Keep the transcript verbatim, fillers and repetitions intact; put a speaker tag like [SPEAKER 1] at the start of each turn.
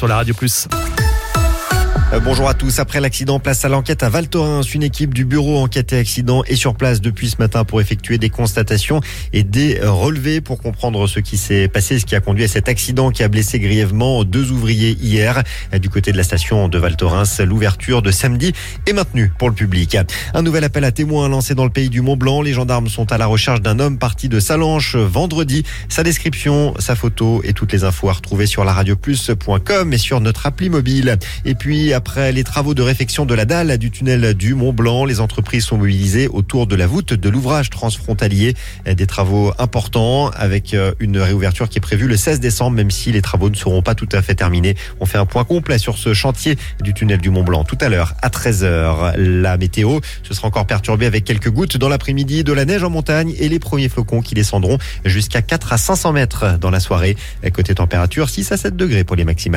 [SPEAKER 1] sur la Radio Plus.
[SPEAKER 2] Euh, bonjour à tous. Après l'accident, place à l'enquête à Val Thorens. Une équipe du bureau enquête et accident est sur place depuis ce matin pour effectuer des constatations et des relevés pour comprendre ce qui s'est passé, ce qui a conduit à cet accident qui a blessé grièvement deux ouvriers hier. Du côté de la station de Val Thorens, l'ouverture de samedi est maintenue pour le public. Un nouvel appel à témoins lancé dans le pays du Mont-Blanc. Les gendarmes sont à la recherche d'un homme parti de Salanches vendredi. Sa description, sa photo et toutes les infos à retrouver sur la radio plus point com et sur notre appli mobile. Et puis, après les travaux de réfection de la dalle du tunnel du Mont-Blanc, les entreprises sont mobilisées autour de la voûte de l'ouvrage transfrontalier. Des travaux importants avec une réouverture qui est prévue le seize décembre, même si les travaux ne seront pas tout à fait terminés. On fait un point complet sur ce chantier du tunnel du Mont-Blanc tout à l'heure à treize heures. La météo, ce sera encore perturbé avec quelques gouttes dans l'après-midi, de la neige en montagne et les premiers flocons qui descendront jusqu'à quatre à cinq cents mètres dans la soirée. Côté température, six à sept degrés pour les maximales.